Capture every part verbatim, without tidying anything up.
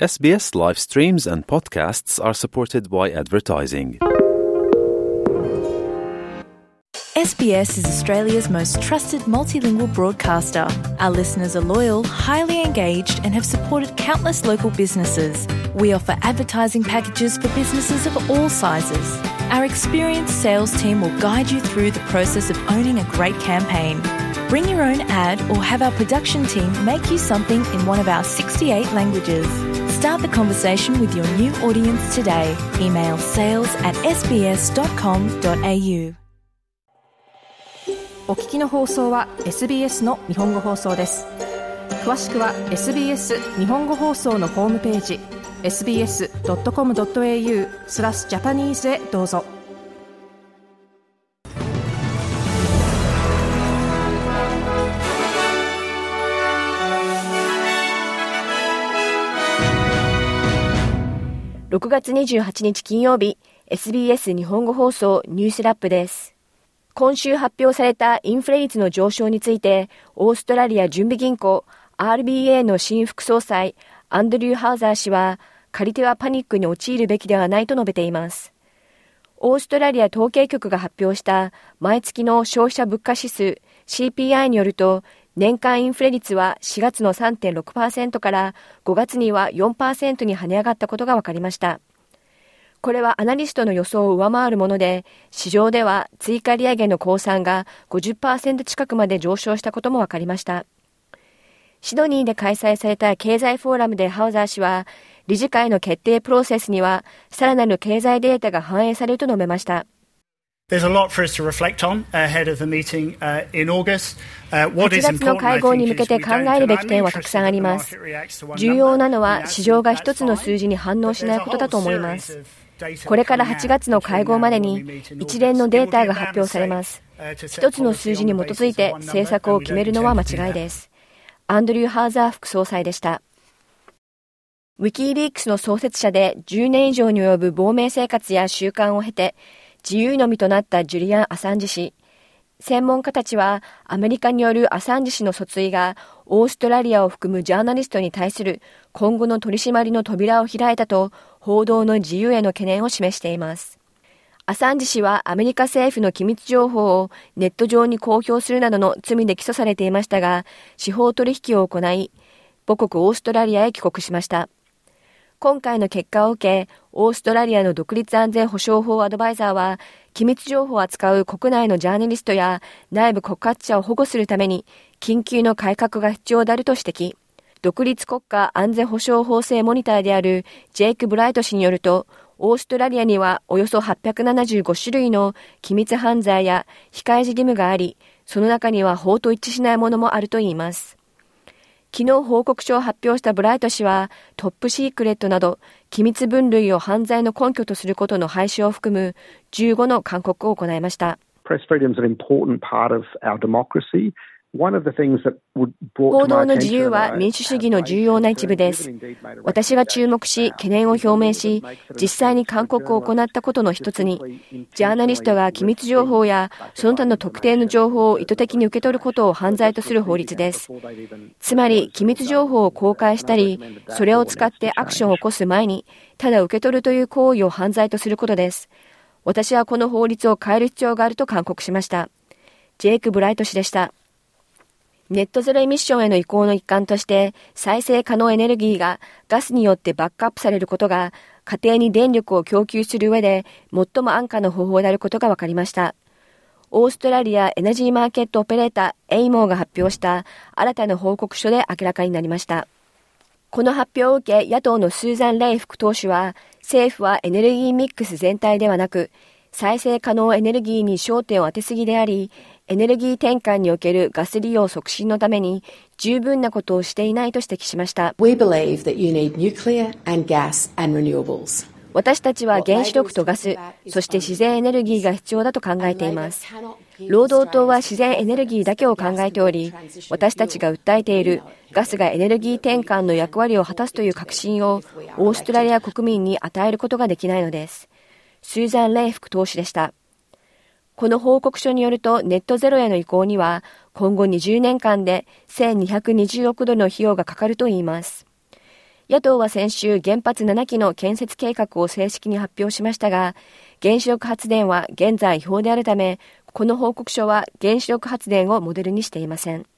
エスビーエス live streams and podcasts are supported by advertising. S B S is Australia's most trusted multilingual broadcaster. Our listeners are loyal, highly engaged, and have supported countless local businesses. We offer advertising packages for businesses of all sizes. Our experienced sales team will guide you through the process of owning a great campaign. Bring your own ad or have our production team make you something in one of our sixty-eight languages. Start the conversation with your new audience today. Email sales at s b s dot com dot a u. お聞きの放送は エスビーエス の日本語放送です。詳しくは エスビーエス 日本語放送のホームページ エスビーエスドットコムドットエーユー スラスジャパニーズへどうぞ。 ろくがつにじゅうはちにち金曜日、 エスビーエス 日本語放送ニュースラップです。今週発表されたインフレ率の上昇について、オーストラリア準備銀行 アールビーエー の新副総裁アンドリュー・ハウザー氏は、借り手はパニックに陥るべきではないと述べています。オーストラリア統計局が発表した毎月の消費者物価指数 シーピーアイ によると、年間インフレ率はしがつの さんてんろくパーセント からごがつには よんパーセント に跳ね上がったことが分かりました。これはアナリストの予想を上回るもので、市場では追加利上げの公算が ごじゅっパーセント 近くまで上昇したことも分かりました。シドニーで開催された経済フォーラムでハウザー氏は、理事会の決定プロセスにはさらなる経済データが反映されると述べました。 There's a lot for us to reflect on ahead of the meeting uh, in August. Uh, what is important, はちがつの会合に向けて考えるべき点はたくさんあります。重要なのは市場が一つの数字に反応しないことだと思います。これからはちがつの会合までに一連のデータが発表されます。一つの数字に基づいて政策を決めるのは間違いです。アンドリュー・ハーザー副総裁でした。ウィキリークスの創設者でじゅうねん以上に及ぶ亡命生活や習慣を経て自由の身となったジュリアン・アサンジ氏。専門家たちはアメリカによるアサンジ氏の訴追がオーストラリアを含むジャーナリストに対する今後の取り締まりの扉を開いたと報道の自由への懸念を示しています。アサンジ氏はアメリカ政府の機密情報をネット上に公表するなどの罪で起訴されていましたが、司法取引を行い、母国オーストラリアへ帰国しました。今回の結果を受け、オーストラリアの独立安全保障法アドバイザーは、機密情報を扱う国内のジャーナリストや内部告発者を保護するために、緊急の改革が必要であると指摘。独立国家安全保障法制モニターであるジェイク・ブライト氏によると、オーストラリアにはおよそはっぴゃくななじゅうごしゅるいの機密犯罪や控え示義務があり、その中には法と一致しないものもあるといいます。昨日報告書を発表したブライト氏は、トップシークレットなど機密分類を犯罪の根拠とすることの廃止を含むじゅうごの勧告を行いました。 Press freedom is an important part of our democracy.報道の自由は民主主義の重要な一部です。私が注目し、懸念を表明し、実際に勧告を行ったことの一つに、ジャーナリストが機密情報やその他の特定の情報を意図的に受け取ることを犯罪とする法律です。つまり、機密情報を公開したり、それを使ってアクションを起こす前に、ただ受け取るという行為を犯罪とすることです。私はこの法律を変える必要があると勧告しました。ジェイク・ブライト氏でした。ネットゼロエミッションへの移行の一環として再生可能エネルギーがガスによってバックアップされることが家庭に電力を供給する上で最も安価な方法であることが分かりました。オーストラリアエナジーマーケットオペレーターエイモーが発表した新たな報告書で明らかになりました。この発表を受け野党のスーザン・レイ副党首は、政府はエネルギーミックス全体ではなく再生可能エネルギーに焦点を当てすぎであり、エネルギー転換におけるガス利用促進のために十分なことをしていないと指摘しました。 We believe that you need nuclear and gas and renewables. 私たちは原子力とガス、そして自然エネルギーが必要だと考えています。労働党は自然エネルギーだけを考えており、私たちが訴えているガスがエネルギー転換の役割を果たすという確信をオーストラリア国民に与えることができないのです。スーザン・レイ副党首でした。この報告書によると、ネットゼロへの移行には今後にじゅうねんかんでせんにひゃくにじゅうおくドルの費用がかかるといいます。 野党は先週原発ななきの建設計画を正式に発表しましたが、原子力発電は現在違法であるため、この報告書は原子力発電をモデルにしていません。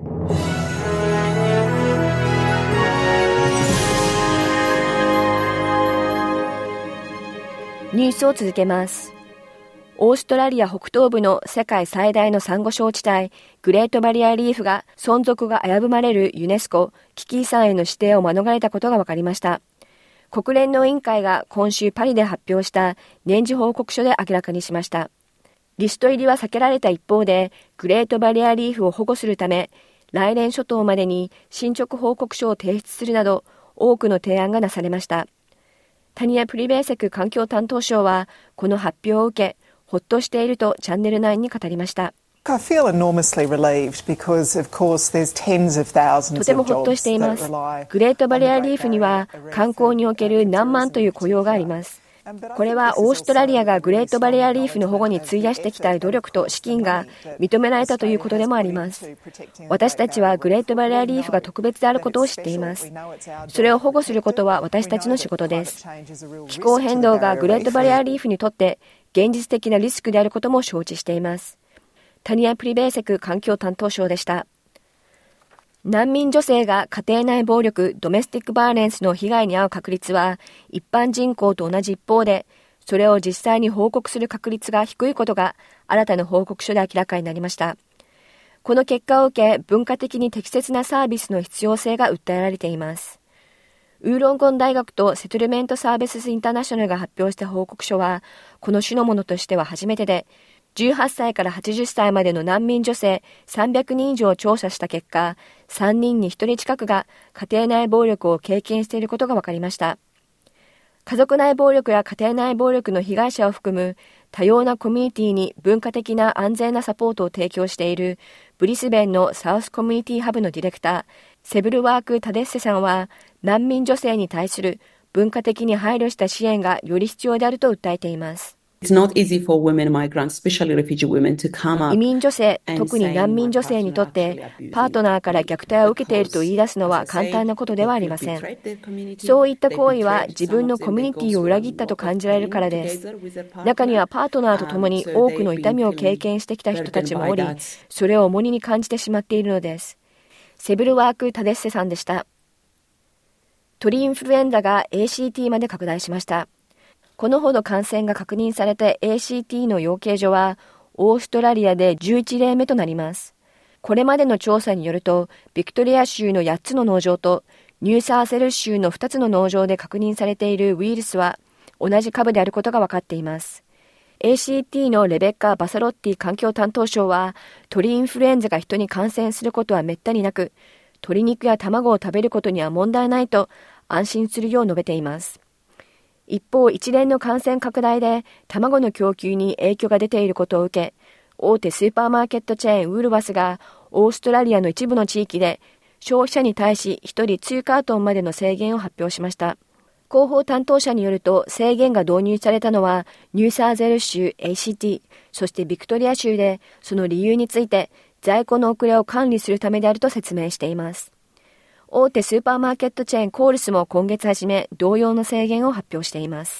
ニュースを続けます。オーストラリア北東部の世界最大のサンゴ礁地帯、グレートバリアリーフが存続が危ぶまれるユネスコ危機遺産への指定を免れたことが分かりました。国連の委員会が今週パリで発表した年次報告書で明らかにしました。リスト入りは避けられた一方で、グレートバリアリーフを保護するため、来年初頭までに進捗報告書を提出するなど、多くの提案がなされました。タニア・プリベーセク環境担当相は、この発表を受け、ほっとしているとチャンネルナインに語りました。 I feel enormously relieved because, of course, there's tens of thousands of jobs that rely. とてもほっとしています。グレートバリアリーフには観光における何万という雇用があります。これはオーストラリアがグレートバリアリーフの保護に費やしてきた努力と資金が認められたということでもあります。私たちはグレートバリアリーフが特別であることを知っています。それを保護することは私たちの仕事です。気候変動がグレートバリアリーフにとって現実的なリスクであることも承知しています。タニア・プリベーセク環境担当相でした。難民女性が家庭内暴力、ドメスティックバイオレンスの被害に遭う確率は一般人口と同じ一方で、それを実際に報告する確率が低いことが新たな報告書で明らかになりました。この結果を受け、文化的に適切なサービスの必要性が訴えられています。ウーロンゴン大学とセトルメントサービスインターナショナルが発表した報告書は、この種のものとしては初めてで、じゅうはっさいからはちじゅっさいまでの難民女性さんびゃくにん以上を調査した結果、さんにんにひとり近くが家庭内暴力を経験していることが分かりました。家族内暴力や家庭内暴力の被害者を含む多様なコミュニティに文化的な安全なサポートを提供しているブリスベンのサウスコミュニティハブのディレクター、セブルワーク・タデッセさんは、難民女性に対する文化的に配慮した支援がより必要であると訴えています。 It's not easy for women migrants, especially refugee women, to come up. 移民女性、特に難民女性にとって、パートナーから虐待を受けていると言い出すのは簡単なことではありません。そういった行為は自分のコミュニティを裏切ったと感じられるからです。中にはパートナーと共に多くの痛みを経験してきた人たちもおり、それを重荷に感じてしまっているのです。セブルワーク・タデッセさんでした。鳥インフルエンザが エーシーティー まで拡大しました。このほど感染が確認された エーシーティー の養鶏場はオーストラリアでじゅういちれいめとなります。これまでの調査によると、ビクトリア州のやっつの農場とニューサーセル州のふたつの農場で確認されているウイルスは同じ株であることが分かっています。エーシーティー のレベッカ・バサロッティ環境担当相は、鳥インフルエンザが人に感染することはめったになく、鶏肉や卵を食べることには問題ないと安心するよう述べています。一方、一連の感染拡大で卵の供給に影響が出ていることを受け、大手スーパーマーケットチェーンウールバスがオーストラリアの一部の地域で消費者に対しひとりにカートンまでの制限を発表しました。広報担当者によると、制限が導入されたのはニューサーゼル州 エーシーティー、そしてビクトリア州で、その理由について在庫の遅れを管理するためであると説明しています。大手スーパーマーケットチェーンコールスも今月初め同様の制限を発表しています。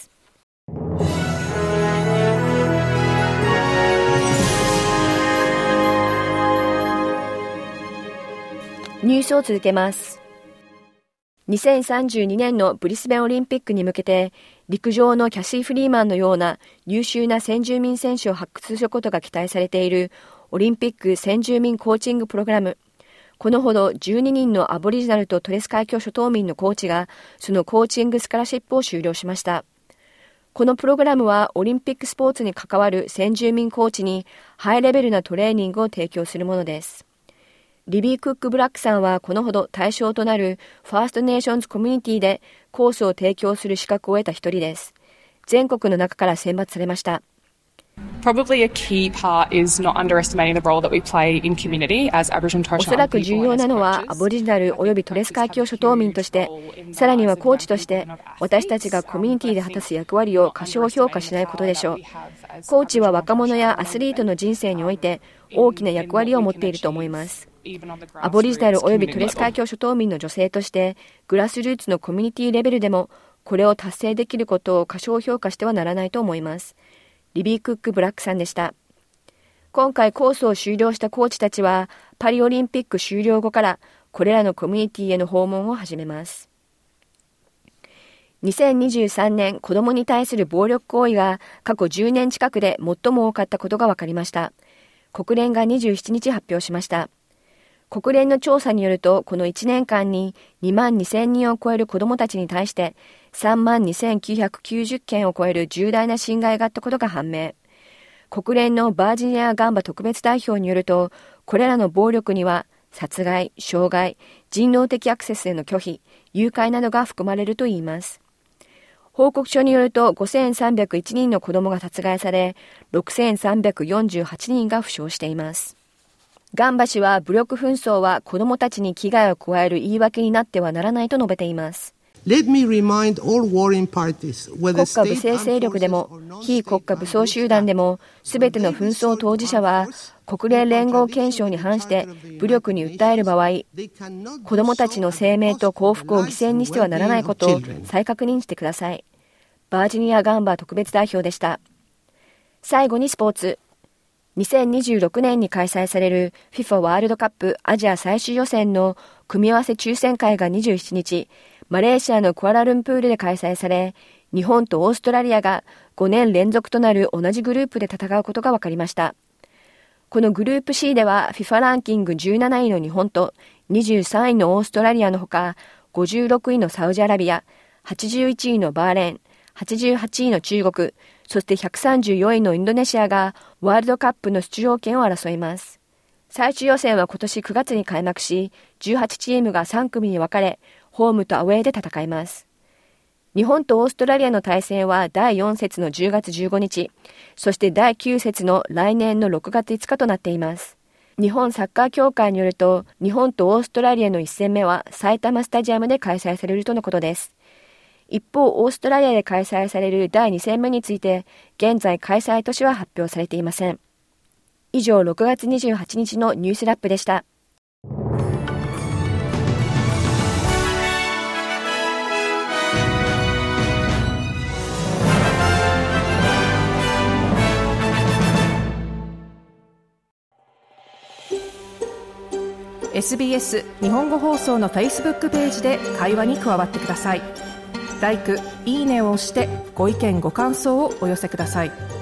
ニュースを続けます。にせんさんじゅうにねんのブリスベンオリンピックに向けて、陸上のキャシー・フリーマンのような優秀な先住民選手を発掘することが期待されているオリンピック先住民コーチングプログラム。このほどじゅうににんのアボリジナルとトレス海峡諸島民のコーチがそのコーチングスカラシップを修了しました。このプログラムはオリンピックスポーツに関わる先住民コーチにハイレベルなトレーニングを提供するものです。リビー・クック・ブラックさんはこのほど対象となるファーストネーションズコミュニティでコースを提供する資格を得た一人です。全国の中から選抜されました。 Probably a key part is not underestimating the role that we play in community as Aboriginal and Torres Strait Islander people. おそらく重要なのはアボリジナルおよびトレス海峡諸島民として、さらにはコーチとして私たちがコミュニティで果たす役割を過小評価しないことでしょう。コーチは若者やアスリートの人生において大きな役割を持っていると思います。 アボリジナル及びトレス海峡諸島民の女性としてグラスルーツのコミュニティレベルでもこれを達成できることを過小評価してはならないと思います。リビー・クック・ブラックさんでした。今回コースを終了したコーチたちはパリオリンピック終了後からこれらのコミュニティへの訪問を始めます。にせんにじゅうさんねん子供に対する暴力行為が過去じゅうねん近くで最も多かったことが分かりました。国連がにじゅうしちにち発表しました。国連の調査によるとこのいちねんかんににまんにせんにんを超える子供たちに対してさんまんにせんきゅうひゃくきゅうじゅっけんを超える重大な侵害があったことが判明。国連のバージニア・ガンバ特別代表によるとこれらの暴力には殺害、傷害、人道的アクセスへの拒否、誘拐などが含まれるといいます。報告書によるとごせんさんびゃくいちにんの子供が殺害され、ろくせんさんびゃくよんじゅうはちにんが負傷しています。ガンバ氏は武力紛争は子供たちに危害を加える言い訳になってはならないと述べています。 Let me remind all warring parties, whether 国家武装勢力でも非国家武装集団でもすべての紛争当事者は国連連合憲章に反して武力に訴える場合、子どもたちの生命と幸福を犠牲にしてはならないことを再確認してください。バージニア・ガンバ特別代表でした。最後にスポーツ。にせんにじゅうろくねんに開催される フィファ ワールドカップアジア最終予選の組み合わせ抽選会がにじゅうしちにち、マレーシアのクアラルンプールで開催され、日本とオーストラリアがごねん連続となる同じグループで戦うことが分かりました。このグループ シー では フィファ ランキングじゅうなないの日本とにじゅうさんいのオーストラリアのほか、ごじゅうろくいのサウジアラビア、はちじゅういちいのバーレーン、はちじゅうはちいの中国、そしてひゃくさんじゅうよんいのインドネシアがワールドカップの出場権を争います。最終予選は今年くがつに開幕し、じゅうはちチームがさんくみに分かれ、ホームとアウェーで戦います。日本とオーストラリアの対戦はだいよん節のじゅうがつじゅうごにち、そしてだいきゅう節の来年のろくがついつかとなっています。日本サッカー協会によると、日本とオーストラリアのいっ戦目は埼玉スタジアムで開催されるとのことです。一方、オーストラリアで開催されるだいに戦目について、現在開催都市は発表されていません。以上、ろくがつにじゅうはちにちのニュースラップでした。 エスビーエス 日本語放送の Facebook ページで会話に加わってください。ライク、いいねを押してご意見ご感想をお寄せください。